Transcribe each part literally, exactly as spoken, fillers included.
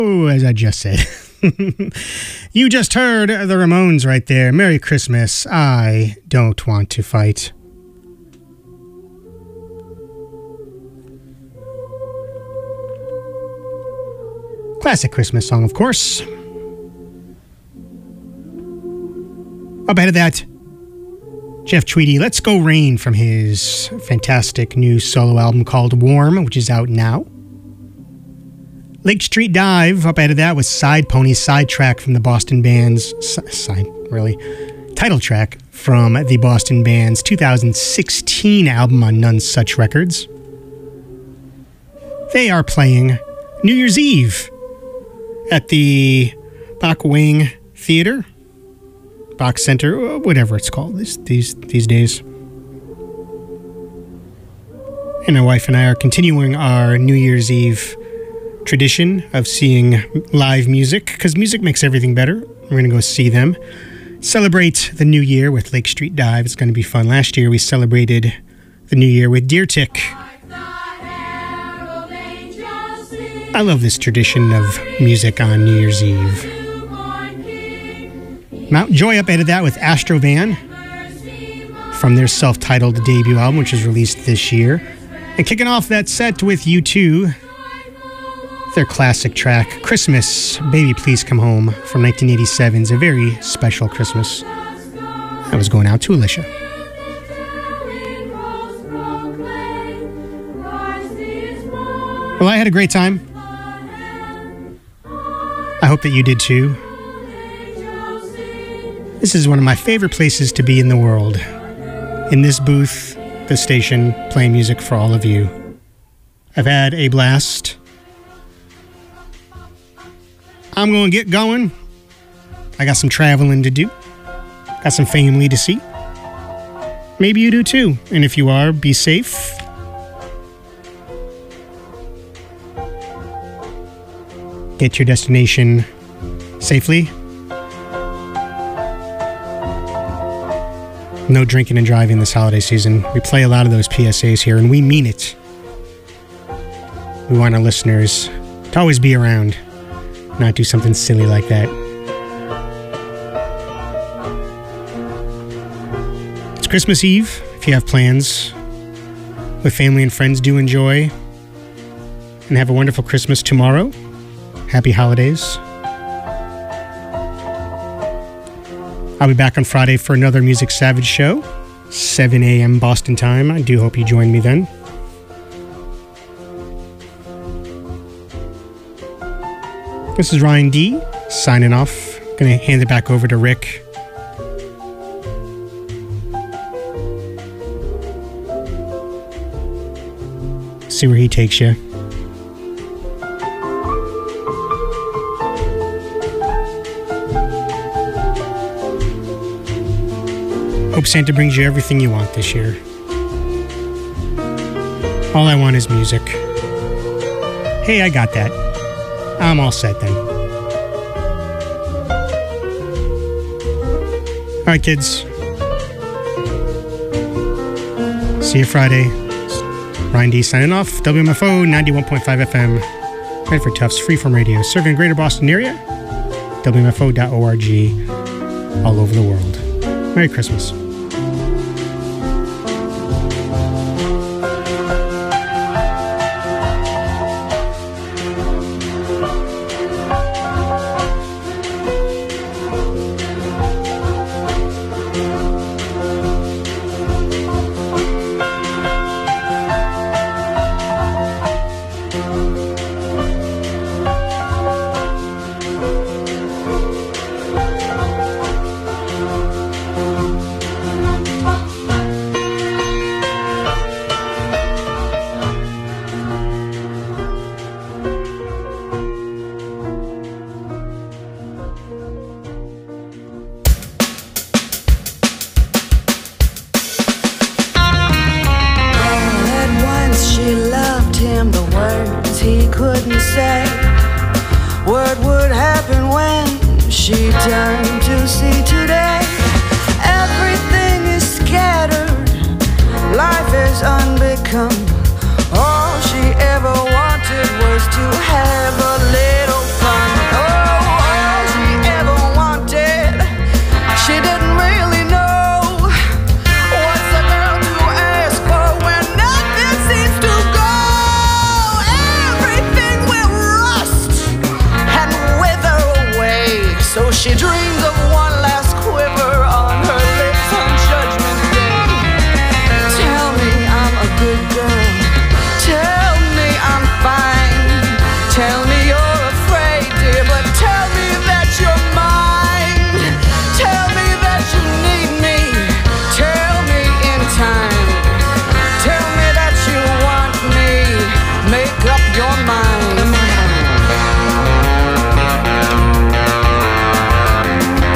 Oh, as I just said. You just heard the Ramones right there. Merry Christmas. I don't want to fight. Classic Christmas song, of course. Up ahead of that, Jeff Tweedy, Let's Go Rain from his fantastic new solo album called Warm, which is out now. Lake Street Dive, up ahead of that, was Side Pony, Sidetrack from the Boston Band's, side, really, title track from the Boston Band's two thousand sixteen album on None Such Records. They are playing New Year's Eve at the Bach Wing Theater, Bach Center, whatever it's called these, these, these days. And my wife and I are continuing our New Year's Eve tradition of seeing live music, because music makes everything better. We're going to go see them. Celebrate the new year with Lake Street Dive. It's going to be fun. Last year we celebrated the new year with Deer Tick. I love this tradition of music on New Year's Eve. Mount Joy up ahead of that with Astrovan from their self-titled debut album, which was released this year. And kicking off that set with U two, their classic track, Christmas, Baby Please Come Home, from nineteen eighty-seven's A Very Special Christmas. I was going out to Alicia. Well, I had a great time. I hope that you did too. This is one of my favorite places to be in the world. In this booth, the station, playing music for all of you. I've had a blast. I'm going to get going. I got some traveling to do. Got some family to see. Maybe you do too. And if you are, be safe. Get to your destination safely. No drinking and driving this holiday season. We play a lot of those P S As here, and we mean it. We want our listeners to always be around, not do something silly like that. It's Christmas Eve. If you have plans with family and friends, do enjoy. And have a wonderful Christmas tomorrow. Happy holidays. I'll be back on Friday for another Music Savage show, seven a.m. Boston time. I do hope you join me then. This is Ryan D. signing off. Gonna hand it back over to Rick. See where he takes you. Hope Santa brings you everything you want this year. All I want is music. Hey, I got that. I'm all set then. All right, kids. See you Friday. Ryan D signing off. W M F O ninety-one point five F M. Right for Tufts Freeform Radio, serving Greater Boston area. W M F O dot org. All over the world. Merry Christmas. All she ever wanted was to have a little fun. So she dreams of one last quiver on her lips on Judgment Day. Tell me I'm a good girl. Tell me I'm fine. Tell me you're afraid, dear, but tell me that you're mine. Tell me that you need me. Tell me in time. Tell me that you want me. Make up your mind.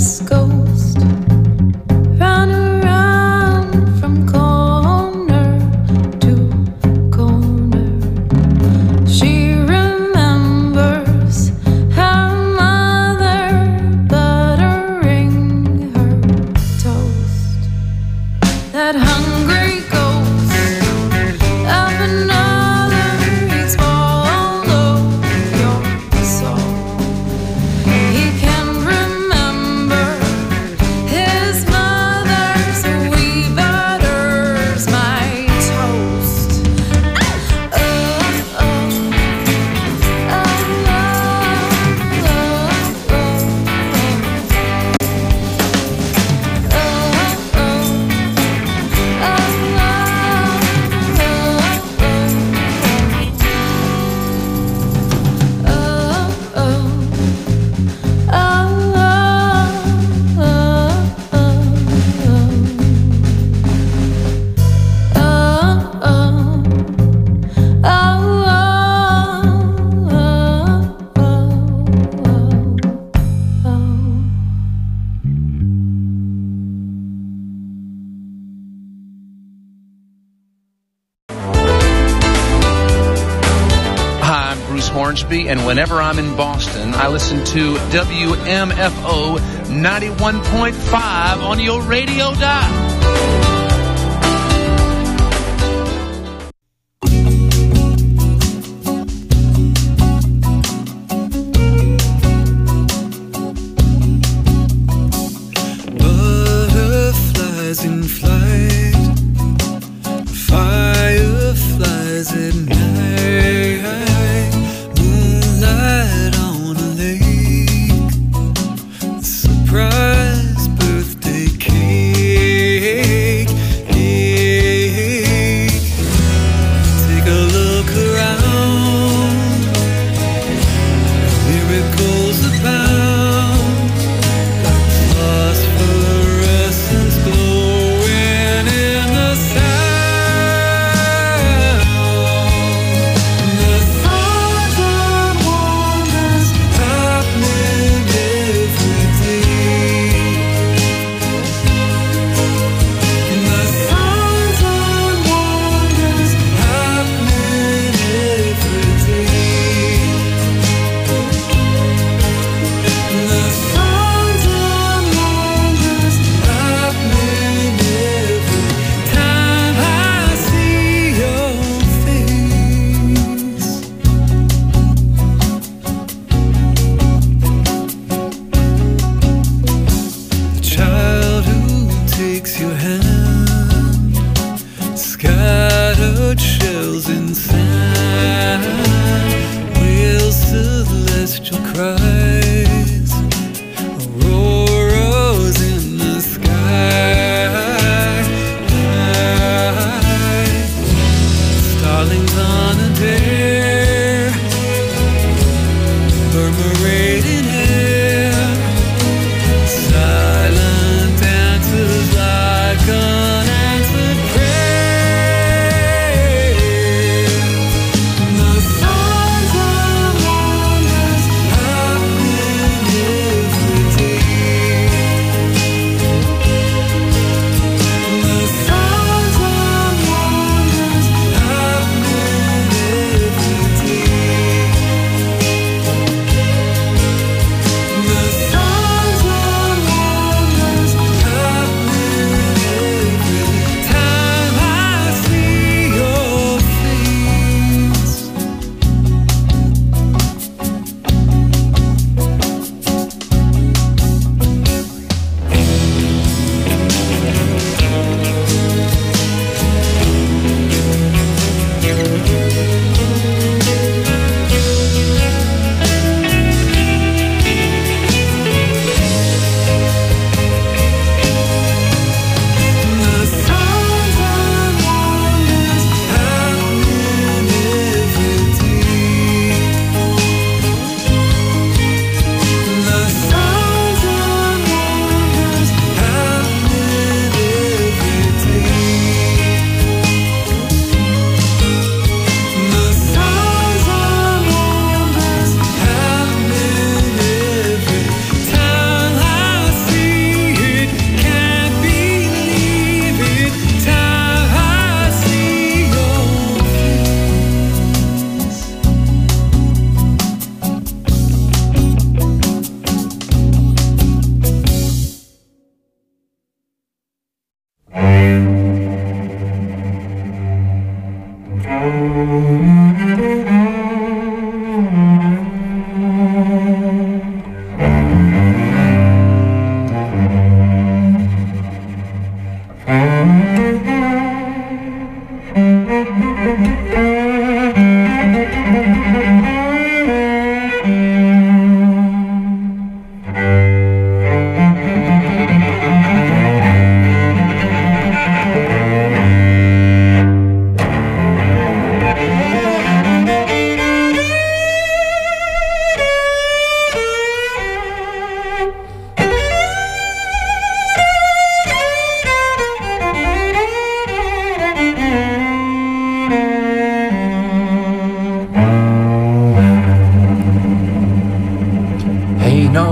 Hornsby, and whenever I'm in Boston, I listen to W M F O ninety-one point five on your radio dial. Butterflies in flight, fireflies at night. Moonlight on a lake, surprise birthday cake.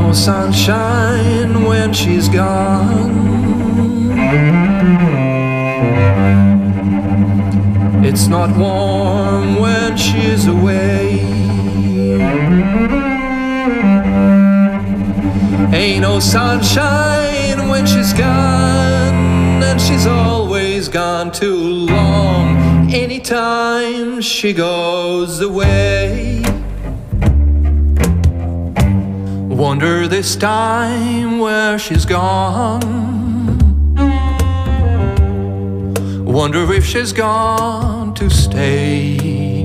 no sunshine when she's gone. It's not warm when she's away. Ain't no sunshine when she's gone, and she's always gone too long. Anytime she goes away. Wonder this time where she's gone. Wonder if she's gone to stay.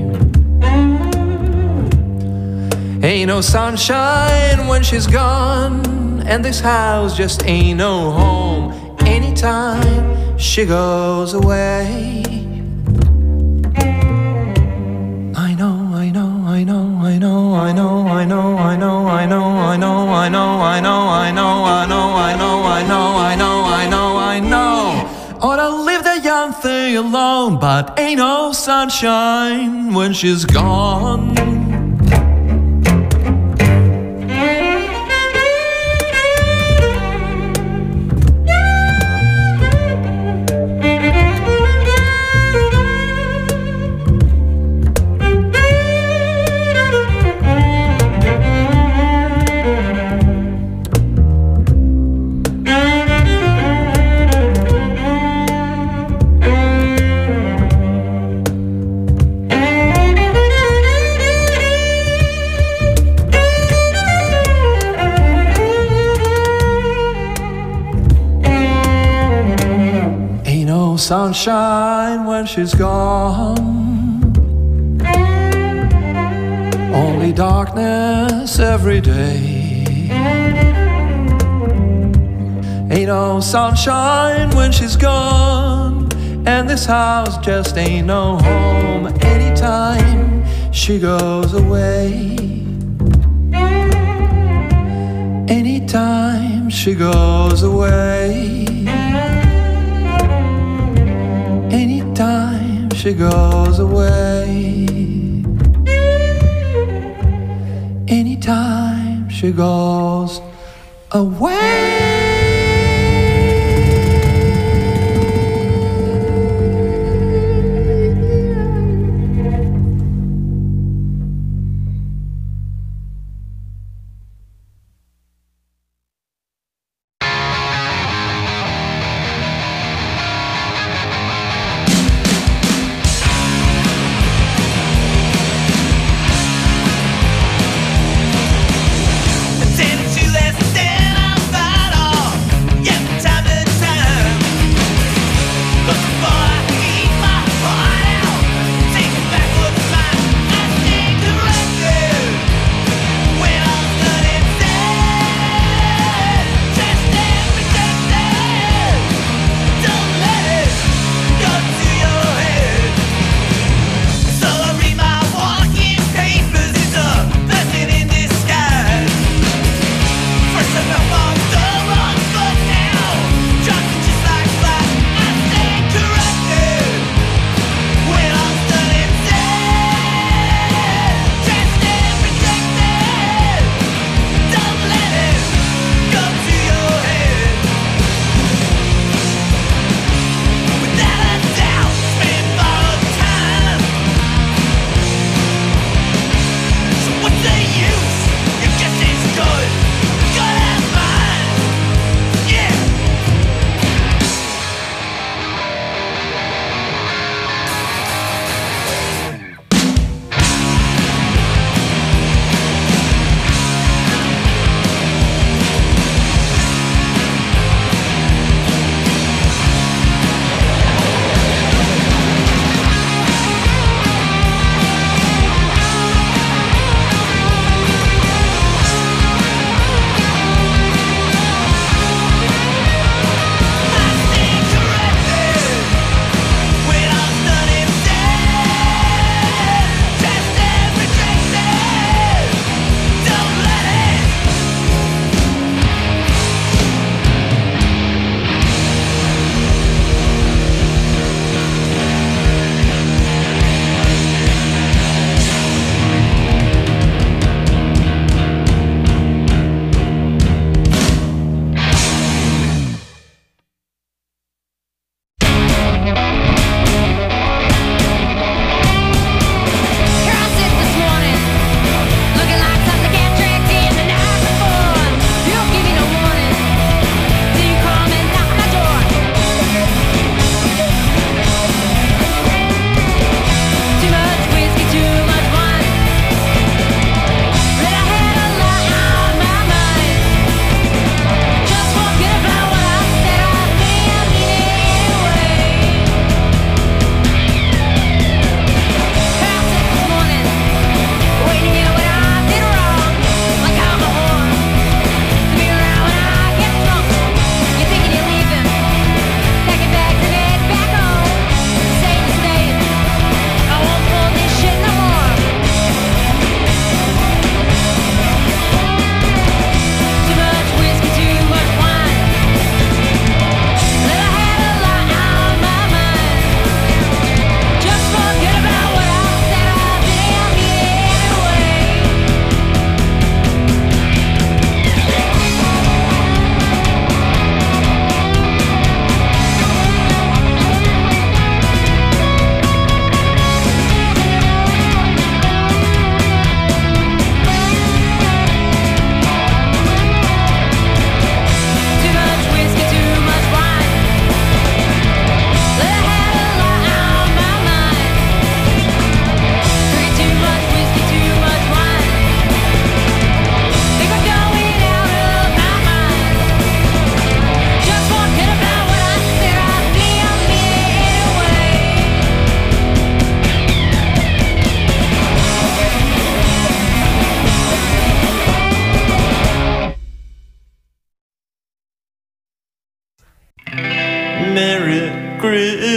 Ain't no sunshine when she's gone, and this house just ain't no home. Anytime she goes away. I know, I know, I know, I know, I know, I know, I know, I know, I know, I know, I know, I know, I know, I know, I know, I know, I know, I know. Ought to leave the young thing alone, but ain't no sunshine when she's gone. Sunshine when she's gone. Only darkness every day. Ain't no sunshine when she's gone, and this house just ain't no home. Anytime she goes away. Anytime she goes away. Anytime she goes away. Anytime she goes away. Ten to less than I'm fight on.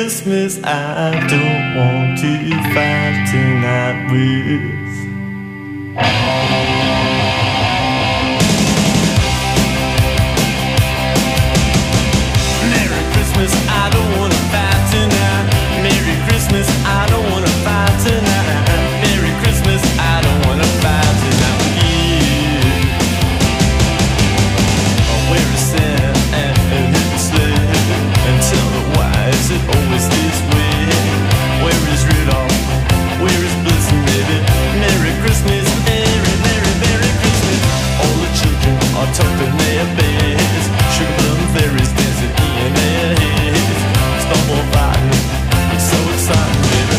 Christmas, I don't want to fight tonight with. Merry Christmas, I don't want to fight tonight. Merry Christmas, I don't want to fight tonight. Merry Christmas, I don't want to fight tonight with you. Where is Santa and his sled? And tell me why is it always this way? Where is Rudolph? Where is Blitzen, baby? Merry Christmas, Merry, Merry, Merry Christmas. All the children are tucked in their beds. Sugar plum fairies dancing in their heads. Snowball fighting, it's so exciting, baby.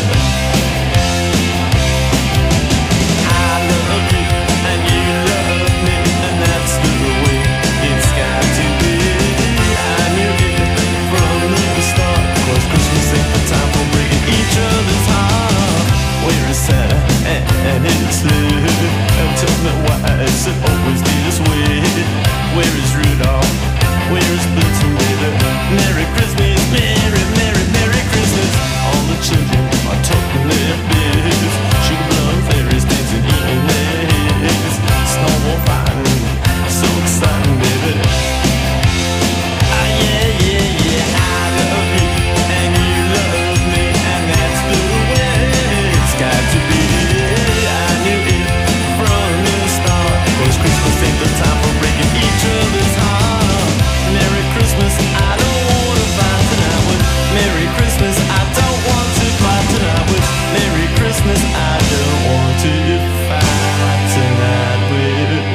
I love you and you love me, and that's the way it's got to be. I knew it from the start, 'cause Christmas ain't the time for breaking each other's heart. Where is Santa and his sled? And tell me why is it always this way? Where is Rudolph? Where is Blitzen, baby? Merry Christmas, Merry, Merry, Merry Christmas. All the children are tucked in their beds. Sugar plum fairies dancing in their heads. Snowball fighting, so exciting, baby. Ah, yeah, yeah, yeah, I love you and you love me, and that's the way it's got to be. I knew it from the start, 'cause Christmas ain't the time for breaking each other's heart. Merry Christmas, I don't want to fight tonight with. Merry Christmas, I don't want to fight tonight with. Merry Christmas, I don't want to fight tonight with you.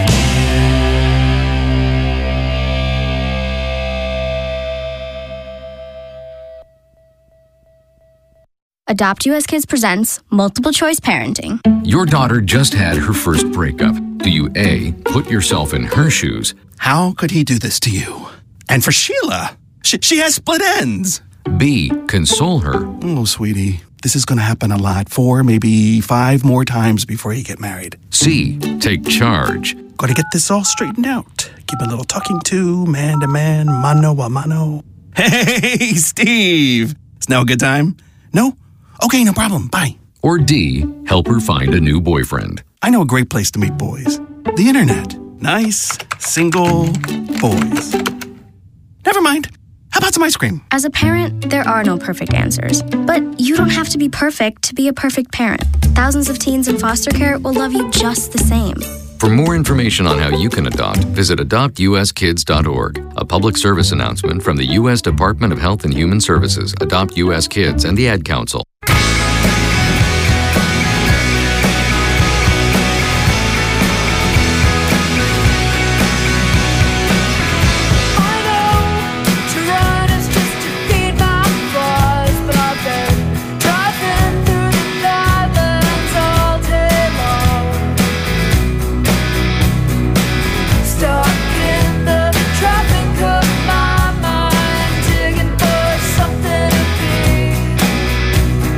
Adopt U S Kids presents Multiple Choice Parenting. Your daughter just had her first breakup. Do you A, put yourself in her shoes? How could he do this to you? And for Sheila, she, she has split ends. B, console her? Oh, sweetie, this is going to happen a lot. Four, maybe five more times before you get married. C, take charge? Got to get this all straightened out. Give a little talking to, man to man, mano a mano. Hey, Steve! Is now a good time? No? Okay, no problem. Bye. Or D, help her find a new boyfriend? I know a great place to meet boys. The internet. Nice, single boys. Never mind. How about some ice cream? As a parent, there are no perfect answers. But you don't have to be perfect to be a perfect parent. Thousands of teens in foster care will love you just the same. For more information on how you can adopt, visit adopt u s kids dot org. A public service announcement from the U S Department of Health and Human Services, Adopt U S Kids, and the Ad Council. Something to be.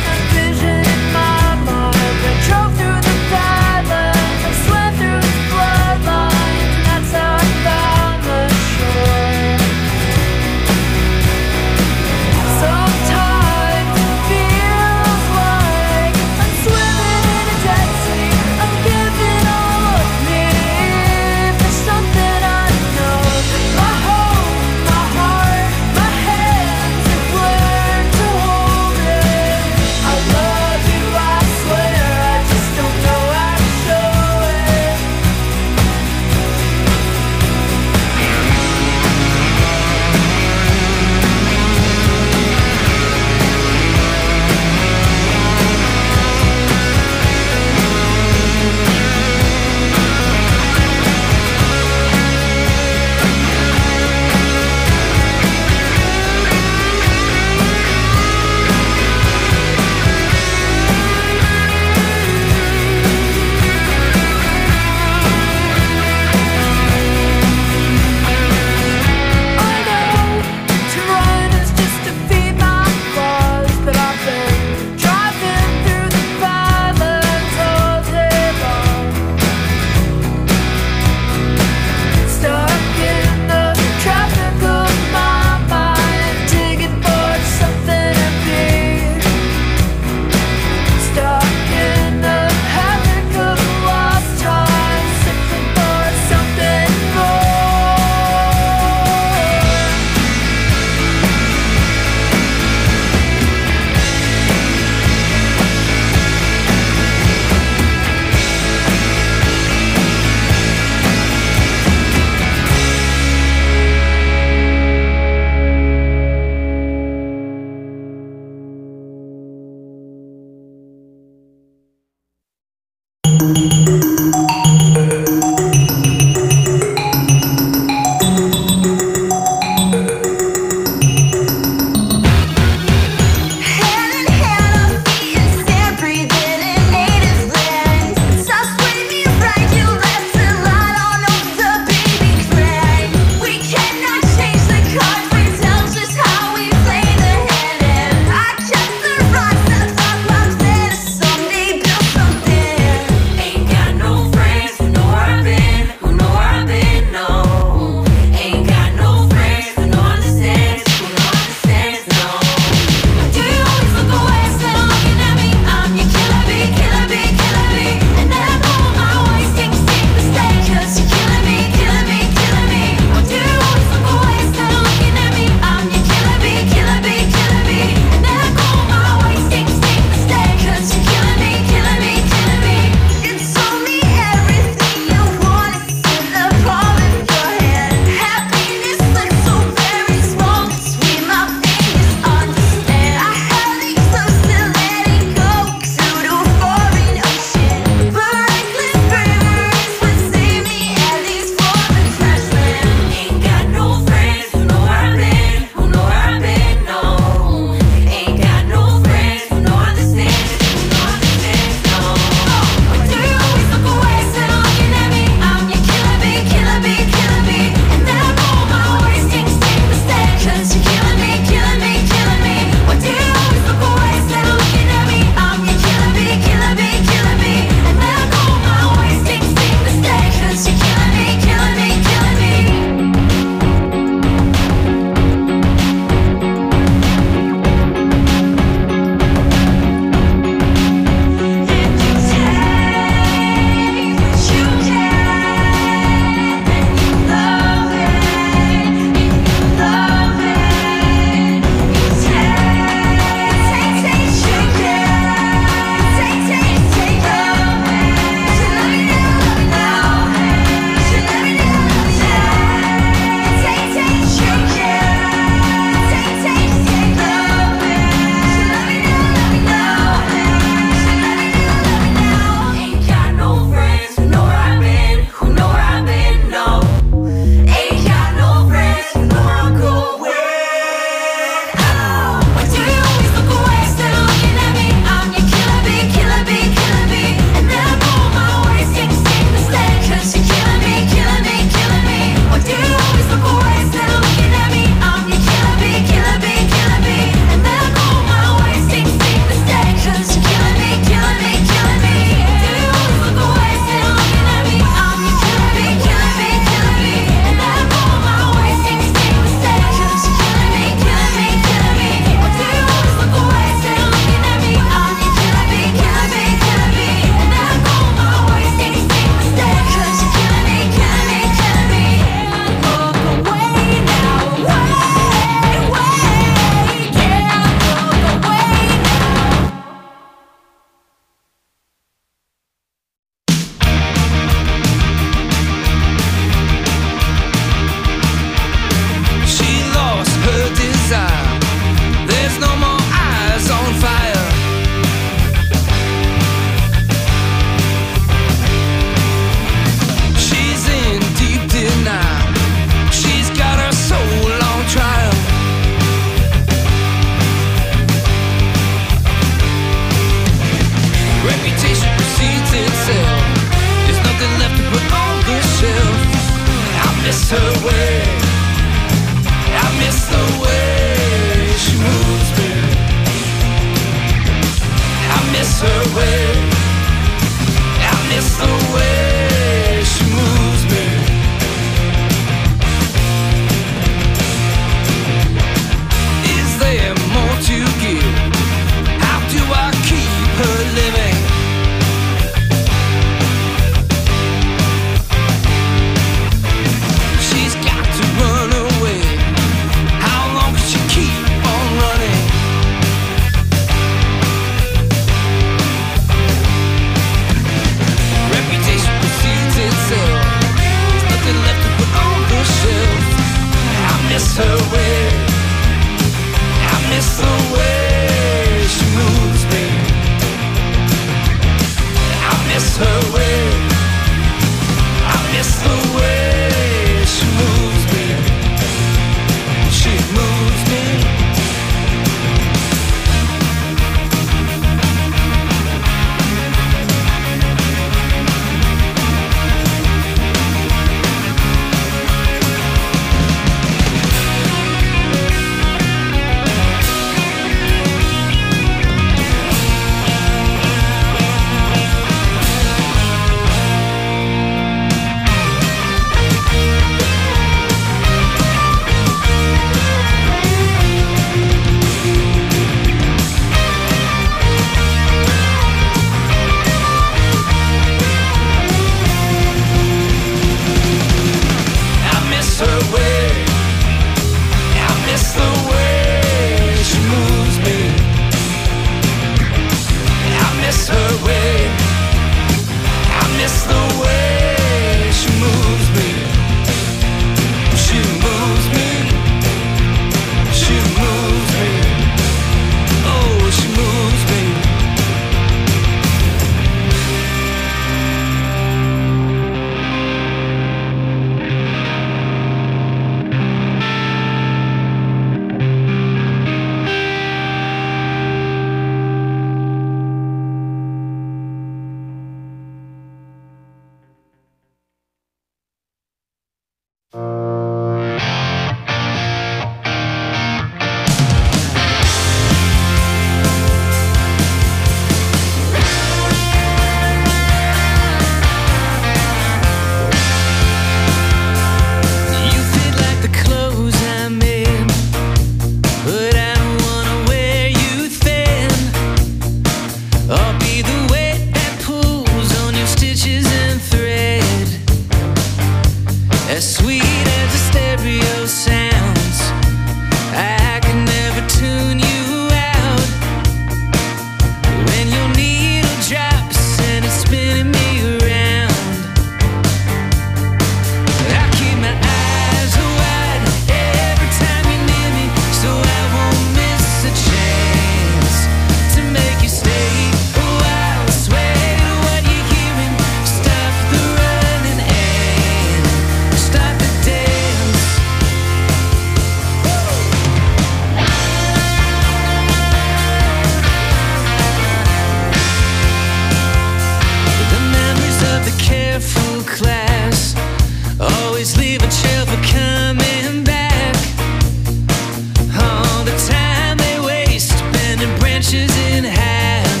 class. Always leave a trail for coming back. All the time they waste bending branches in half.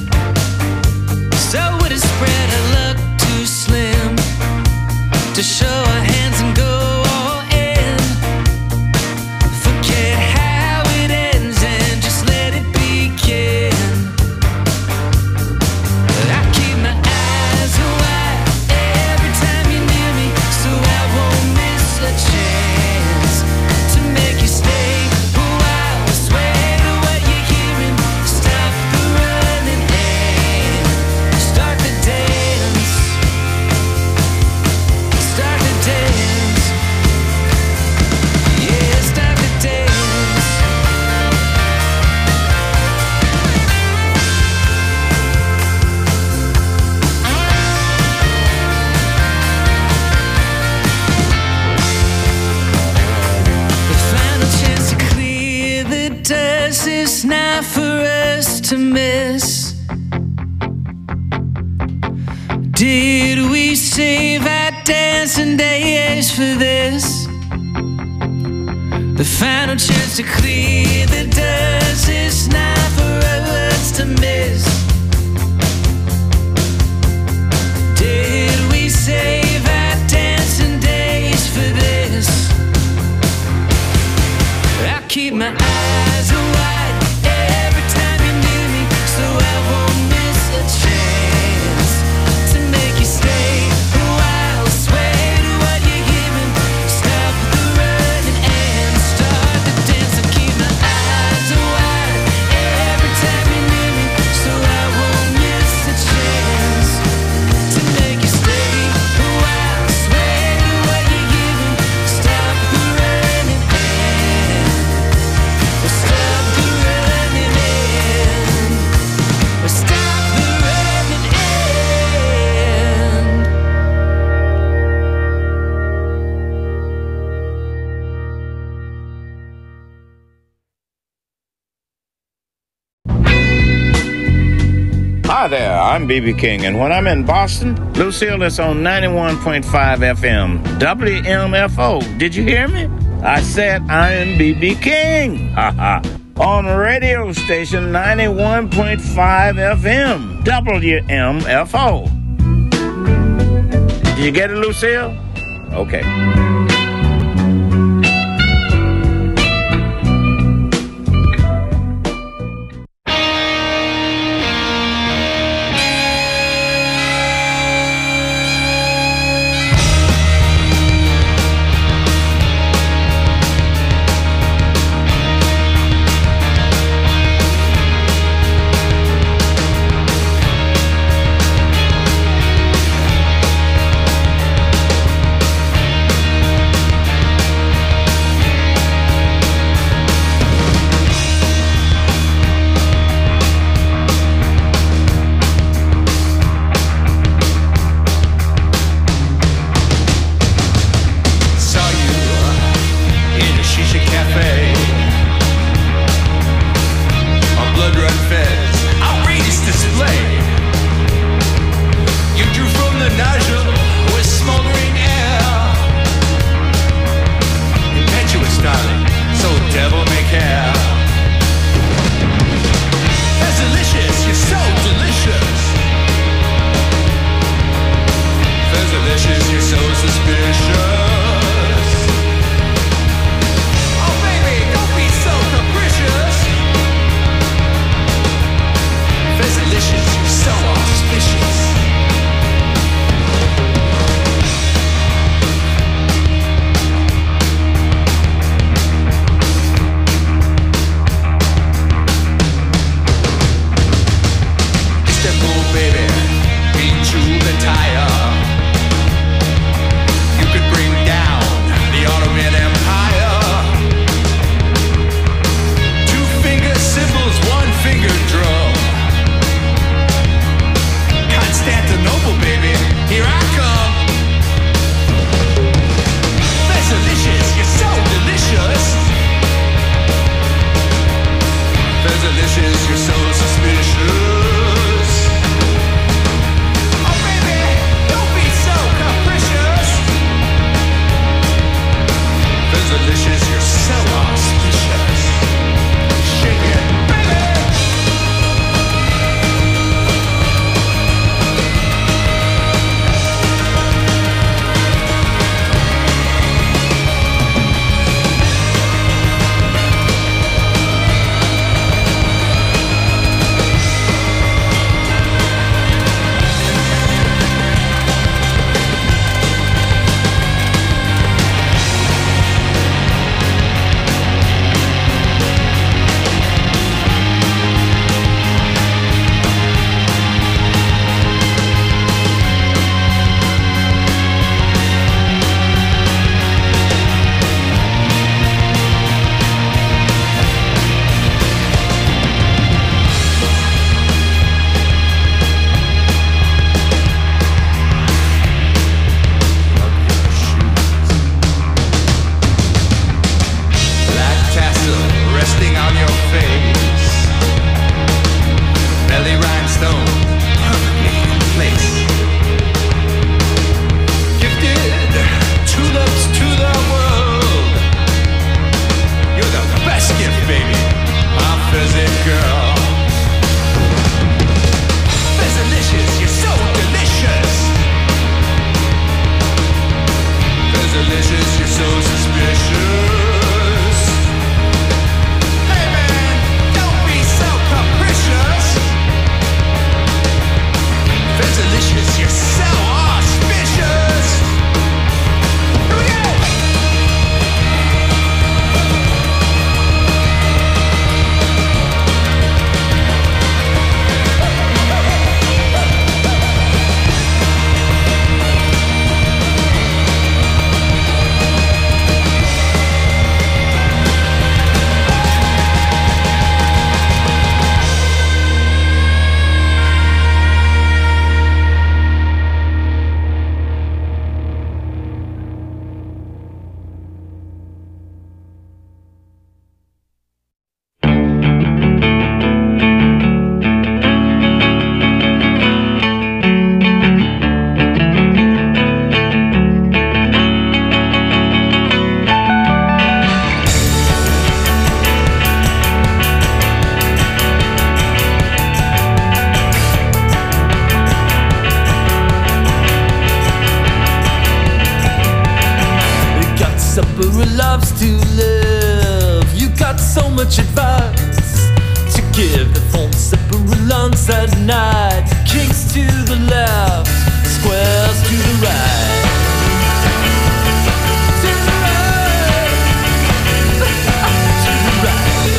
So would it spread our luck too slim to show our hands and go all in? Forget how it ends and just let it begin. I keep my eyes wide every time you're near me, so I won't miss a chance to make you stay a while. Swear to what you're hearing, stop the running and start the dance. Start the dance. Yeah, start the dance. The final chance to clear the dust is not for us to miss. Did we save our dancing days for this? The final chance to clear the dust is not for us to miss. Did we save our dancing days for this? I keep my eyes wide every time you're near me, so I won't miss a chance to make you stay a while. Swear to what you're hearing, stop the running and start the dance. I keep my eyes wide every time you're near me, so I won't miss a chance to make you stay a while. Swear to what you're hearing, stop the running and stop the running and stop the running and. Hi there, I'm B B King, and when I'm in Boston, Lucille is on ninety-one point five F M, W M F O. Did you hear me? I said I'm B B King. Ha ha. On radio station ninety-one point five F M, W M F O. Did you get it, Lucille? Okay. Saw you in a shisha cafe. On blood run feds, outrageous display. You drew from the nozzle with smoldering air. Impetuous, darling, so devil may care. That's delicious, you're so delicious. That's delicious, you're so suspicious. Oh baby, don't be so capricious. That's delicious, you're so auspicious. Istanbul, baby, beat you the tire. You could bring down the Ottoman Empire. Two finger cymbals, one finger drum. Constantinople, baby, here I come. That's delicious, you're so delicious. That's delicious, you're so suspicious. Oh baby, don't be so capricious. loves to live. You got so much advice to give. The phone separate lawns at night. Kings to the left, squares to the right. To the right. To the right.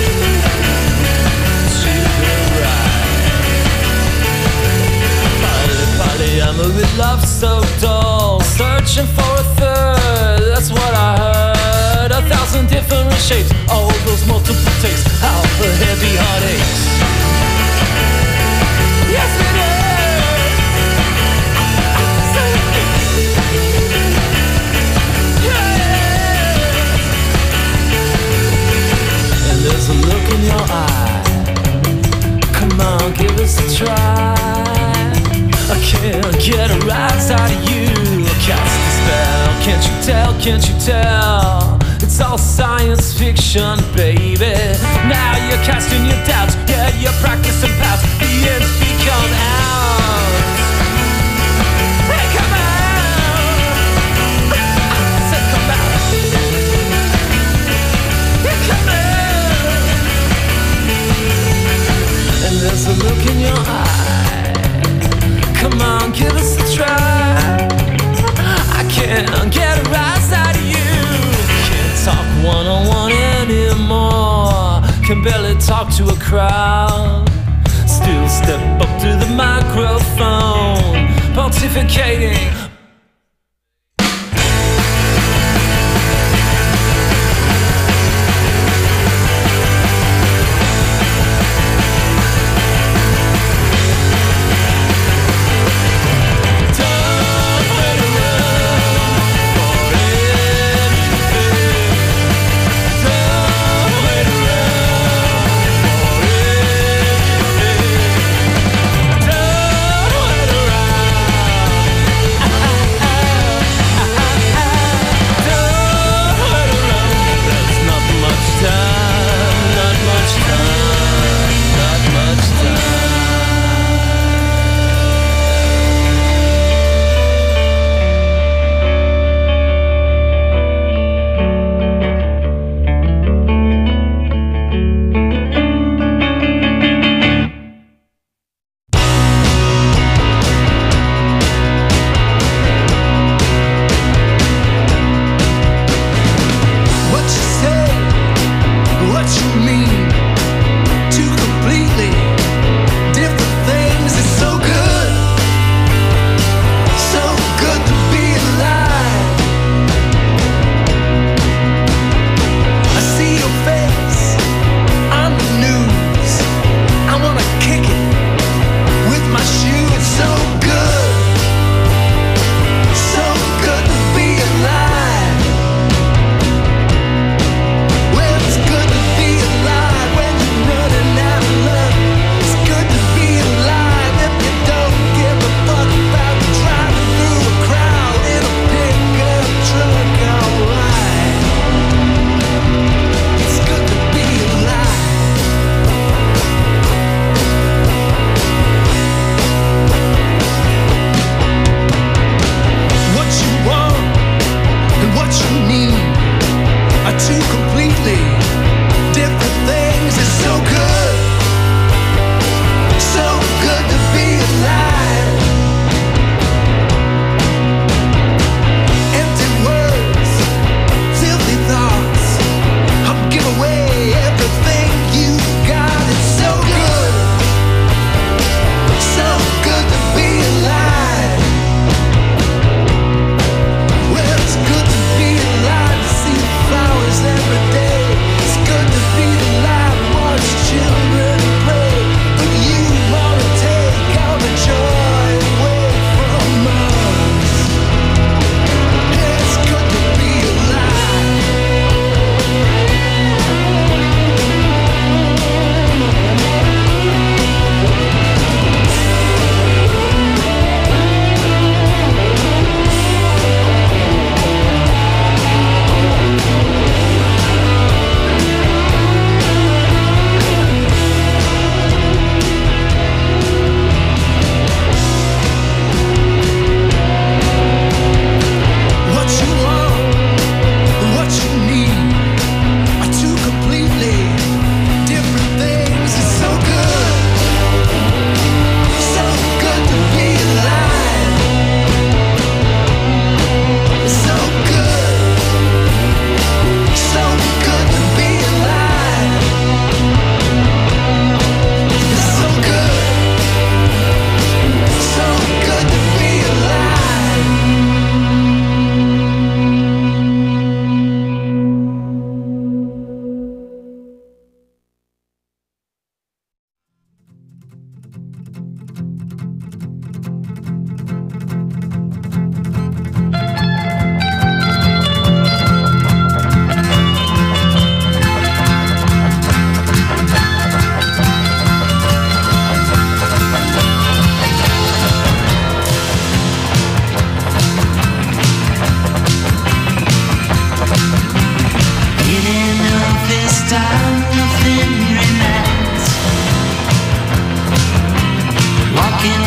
To the right. Party, party, I'm a with love so dull. Searching for a third, that's what I heard. A thousand different shapes, all those multiple takes out the heavy heartaches. Yes it is. Yeah. And there's a look in your eye. Come on, give us a try. I can't get a rise out of you. Cast a spell, can't you tell, can't you tell? It's all science fiction, baby. Now you're casting your doubts, yeah, you're practicing past. The ends become out. Hey, come out. I said come out. Hey, come out. And there's a look in your eye. Come on, give us a try. I can't get a rise out of you. Can't talk one-on-one anymore. Can barely talk to a crowd. Still step up to the microphone, pontificating.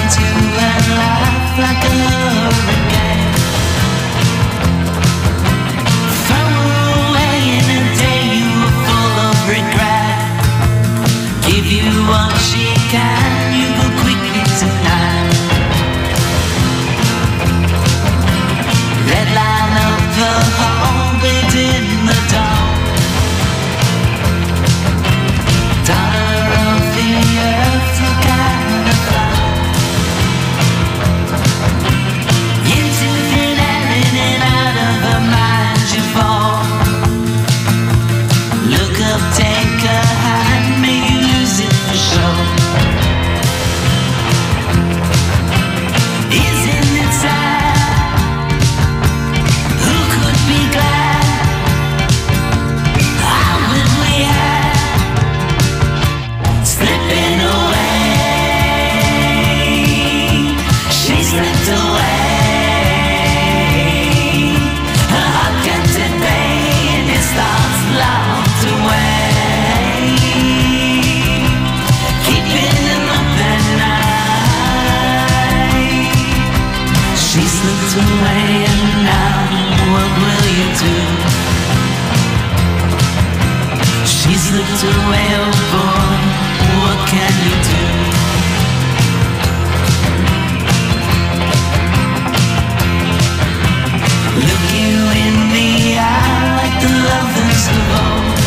into her life like a hurricane. Throw her away in a day you were full of regret. Give you what she can, you go quickly tonight. Red line up the hall, wait in the dawn. Daughter of the earth, look kind of fly. Into thin air, in and out of her mind you fall. Look up, take a hand, may you lose it for sure. Isn't it sad? Who could be glad? How would we have slipping away? She slipped away. Her heart kept at bay and his thoughts locked away, keeping him up at night. She slipped away and now what will you do? She slipped away, oh boy, what can you do? Look you in the eye like the lovers of old.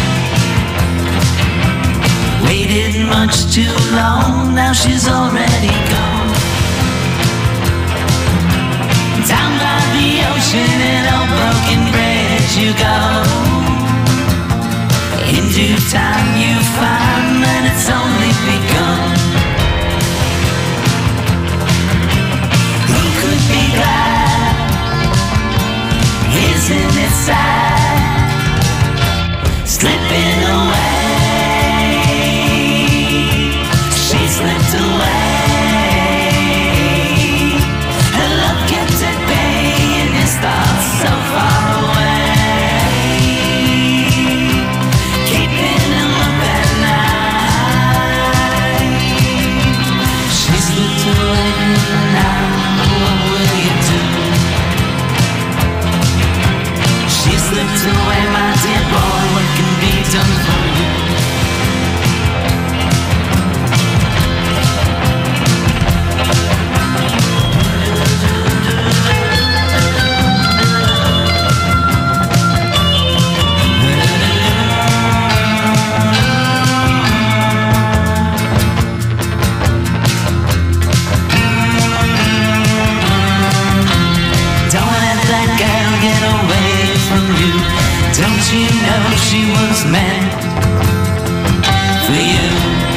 Waited much too long, now she's already gone. Down by the ocean and old broken bridge you go. In due time you find that it's